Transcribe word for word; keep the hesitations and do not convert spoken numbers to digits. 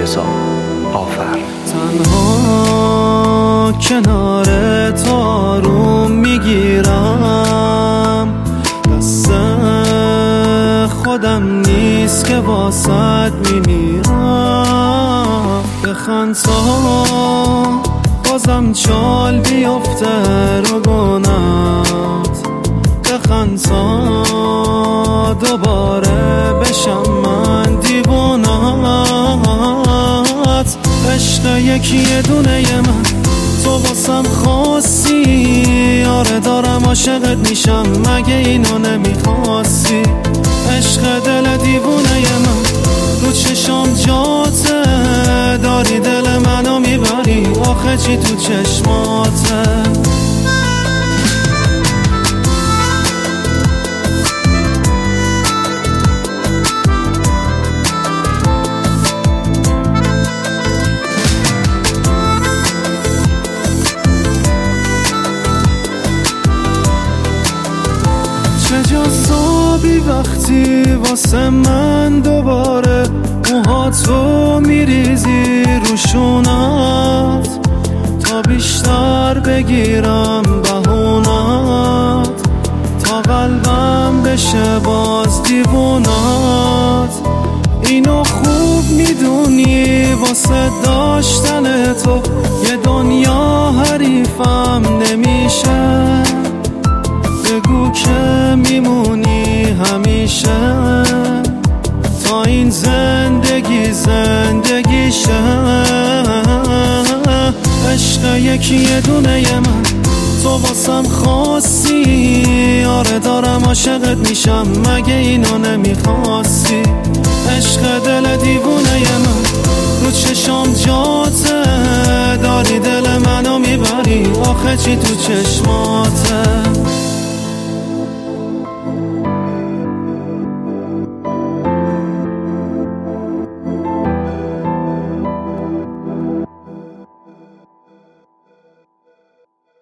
رضا آفر. تنها کنار تو آروم میگیرم، دست خودم نیست که واسط میمیرم. بخند تا بازم چال بیفته رو گونت، بخند تا دوباره بشم من دیوونت. عشق یکی دونه من تو واسم خواستی، آره دارم عاشقت میشم مگه اینو نمیخواستی. عشق دل دیوونه من رو چشام جاته، داری دل منو میبری آخه چی تو چشماته. چه جذابی وقتی واسه من دوباره موهاتو میریزی روشونت، تا بیشتر بگیرم بهونت، تا قلبم بشه باز دیوونت. اینو خوب میدونی واسه داشتن تو یه دنیا حریفم نمیشه. بگو که میمونی همیشه تا این زندگی زندگیشه. عشق یکی دونه من تو واسم خواستی، آره دارم عاشقت میشم مگه اینو نمیخواستی. عشق دل دیوونه من رو چشام جاته، داری دل منو میبری آخه چی تو چشماته.